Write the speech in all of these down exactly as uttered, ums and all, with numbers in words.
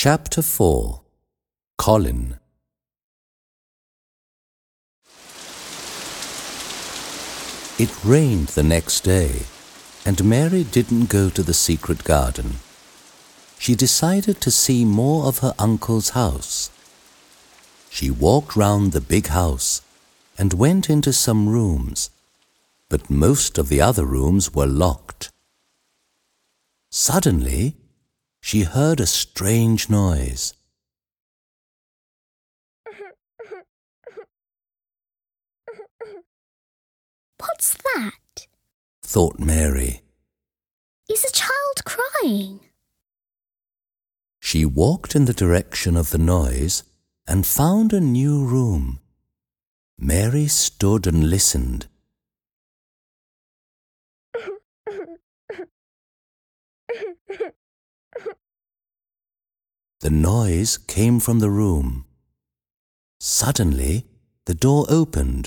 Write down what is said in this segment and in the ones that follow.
Chapter four. Colin. It rained the next day, and Mary didn't go to the secret garden. She decided to see more of her uncle's house. She walked round the big house and went into some rooms, but most of the other rooms were locked. Suddenly, she heard a strange noise. What's that? Thought Mary. Is a child crying? She walked in the direction of the noise and found a new room. Mary stood and listened. The noise came from the room. Suddenly, the door opened.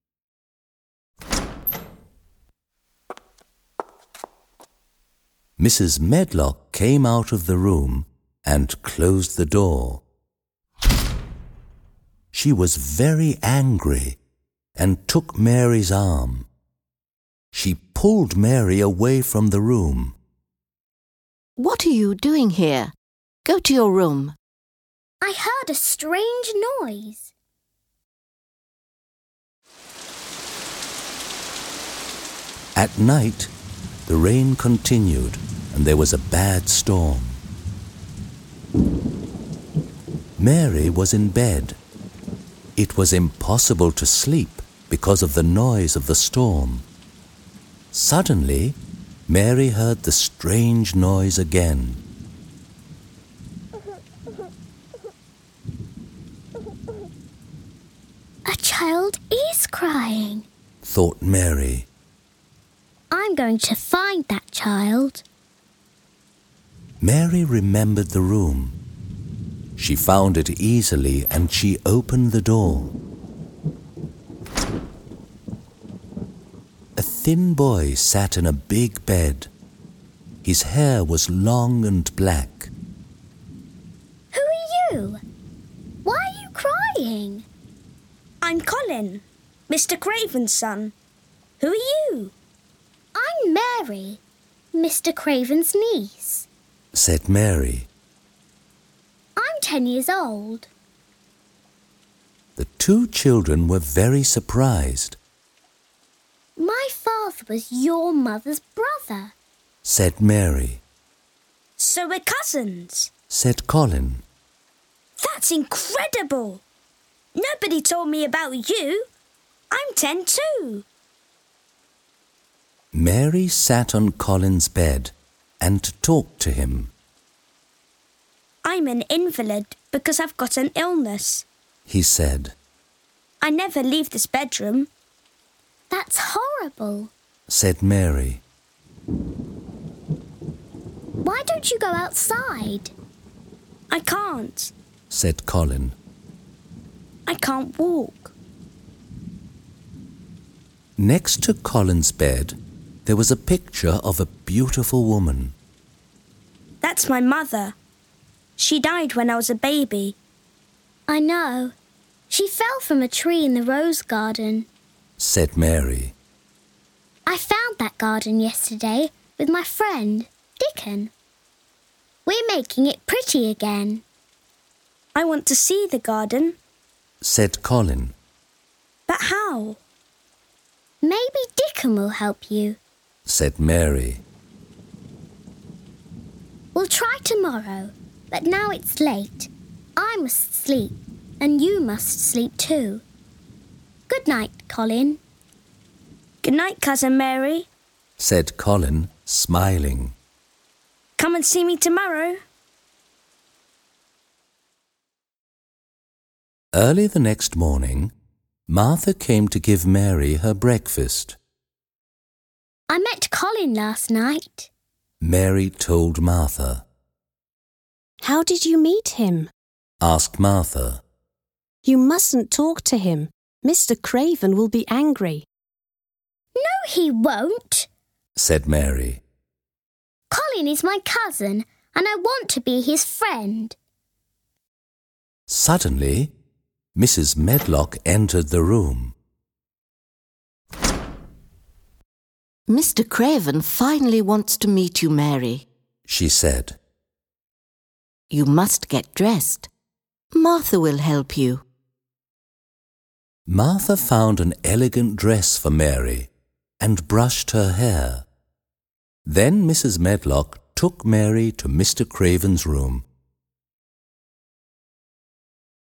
Missus Medlock came out of the room and closed the door. She was very angry and took Mary's arm. She pulled Mary away from the room. What are you doing here? Go to your room. I heard a strange noise. At night, the rain continued and there was a bad storm. Mary was in bed. It was impossible to sleep because of the noise of the storm. Suddenly, Mary heard the strange noise again. A child is crying, thought Mary. I'm going to find that child. Mary remembered the room. She found it easily and she opened the door. A thin boy sat in a big bed. His hair was long and black. Who are you? Why are you crying? I'm Colin, Mister Craven's son. Who are you? I'm Mary, Mister Craven's niece, said Mary. I'm ten years old. The two children were very surprised. My father was your mother's brother, said Mary. So we're cousins, said Colin. That's incredible. Nobody told me about you. I'm ten too. Mary sat on Colin's bed and talked to him. I'm an invalid because I've got an illness, he said. I never leave this bedroom. That's horrible, said Mary. Why don't you go outside? I can't, said Colin. I can't walk. Next to Colin's bed, there was a picture of a beautiful woman. That's my mother. She died when I was a baby. I know. She fell from a tree in the rose garden, said Mary. I found that garden yesterday with my friend, Dickon. We're making it pretty again. I want to see the garden, said Colin. But how? Maybe Dickon will help you, said Mary. We'll try tomorrow, but now it's late. I must sleep, and you must sleep too. Good night, Colin. Good night, Cousin Mary, said Colin, smiling. Come and see me tomorrow. Early the next morning, Martha came to give Mary her breakfast. I met Colin last night, Mary told Martha. How did you meet him? Asked Martha. You mustn't talk to him. Mister Craven will be angry. No, he won't, said Mary. Colin is my cousin, and I want to be his friend. Suddenly, Missus Medlock entered the room. Mister Craven finally wants to meet you, Mary, she said. You must get dressed. Martha will help you. Martha found an elegant dress for Mary and brushed her hair. Then Missus Medlock took Mary to Mister Craven's room